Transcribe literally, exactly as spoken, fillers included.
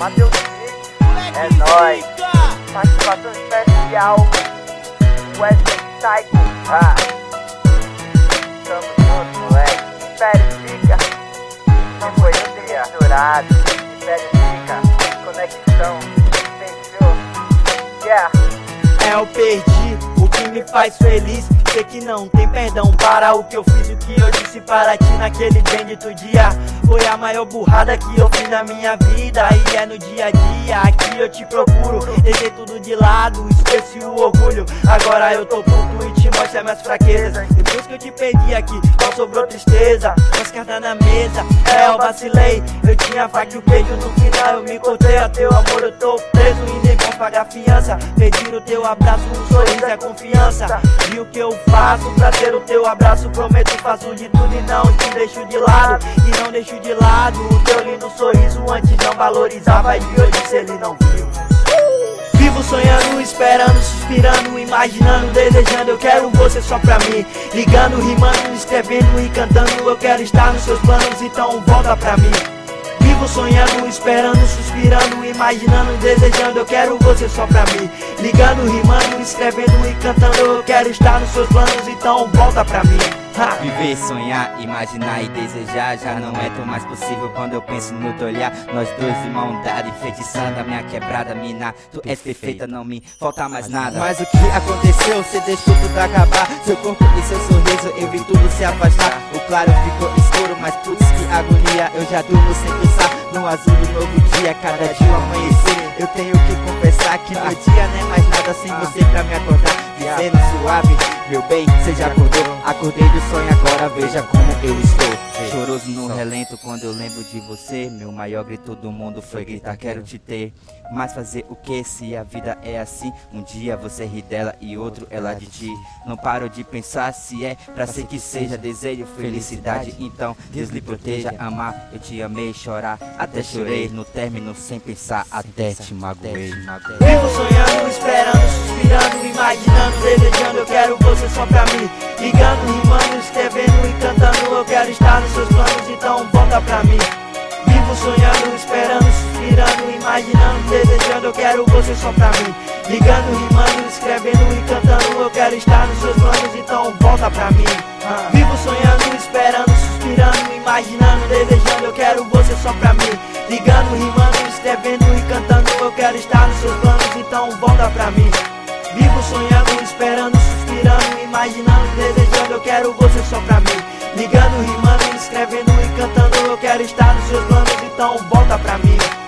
Mateus Mix, é nóis. Participação especial, Wesley Psycho. Ah, tamo junto, moleque. Império fica, não foi eu ter misturado. Império fica, conexão, fechou. Yeah. É, eu perdi o que me faz feliz. Sei que não tem perdão para o que eu fiz, o que eu disse para ti naquele bendito dia. Foi a maior burrada que eu fiz na minha vida. E é no dia a dia que eu te procuro. Deixei tudo de lado, esqueci o orgulho. Agora eu tô puto e te mostro as minhas fraquezas. Depois que eu te perdi aqui, só sobrou tristeza. As cartas na mesa, é, eu vacilei. Eu tinha faca e o queijo, no final eu me encontrei. A teu amor eu tô preso e nem posso pagar fiança. Pedir o teu abraço, um sorriso é confiança. E o que eu faço pra ter o teu abraço? Prometo, faço de tudo e não te deixo de lado. E não deixo de lado o teu lindo sorriso. Antes não valorizava e hoje se ele não viu. Vivo sonhando, esperando, suspirando, imaginando, desejando. Eu quero você só pra mim. Ligando, rimando, escrevendo e cantando. Eu quero estar nos seus planos, então volta pra mim. Vivo sonhando, esperando, suspirando, imaginando, desejando. Eu quero você só pra mim. Ligando, rimando, escrevendo e cantando. Eu quero estar nos seus planos, então volta pra mim. Ha. Viver, sonhar, imaginar e desejar já não é tão mais possível quando eu penso no teu olhar. Nós dois de mão dada, enfeitiçando a minha quebrada, mina. Tu és perfeita, não me falta mais nada. Mas o que aconteceu? Você deixou tudo acabar. Seu corpo e seu sorriso, eu vi tudo se afastar. O claro ficou escuro, mas putz, que agonia. Eu já durmo sem pensar no azul do novo dia. Cada dia o amanhecer, eu tenho que confessar que meu dia não é mais nada sem você pra me acordar. Dizendo suave, meu bem, você já acordou. Acordei do sonho agora, veja como eu estou. Choroso no relento quando eu lembro de você. Meu maior grito do mundo foi gritar quero te ter. Mas fazer o que se a vida é assim? Um dia você ri dela e outro ela de ti. Não paro de pensar se é pra ser que seja. Desejo felicidade, então Deus lhe proteja. Amar, eu te amei, chorar, até chorei. No término sem pensar, até te magoei. Vivo sonhando, esperando, suspirando, imaginando, desejando. Eu quero você só pra mim. Ligando, rimando, escrevendo e cantando. Eu quero estar nos seus planos, então volta pra mim. Vivo sonhando, esperando, suspirando, imaginando, desejando. Eu quero você só pra mim. Ligando, rimando, escrevendo e cantando. Eu quero estar nos seus planos, então volta pra mim. Vivo sonhando, esperando, suspirando, imaginando, desejando. Eu quero você só pra mim. Ligando, rimando, escrevendo e cantando. Eu quero estar nos seus planos, então volta pra mim. Vivo sonhando, esperando, suspirando, imaginando, desejando. Eu quero você só pra mim. Ligando, rimando, escrevendo e cantando. Eu quero estar nos seus planos, então volta pra mim.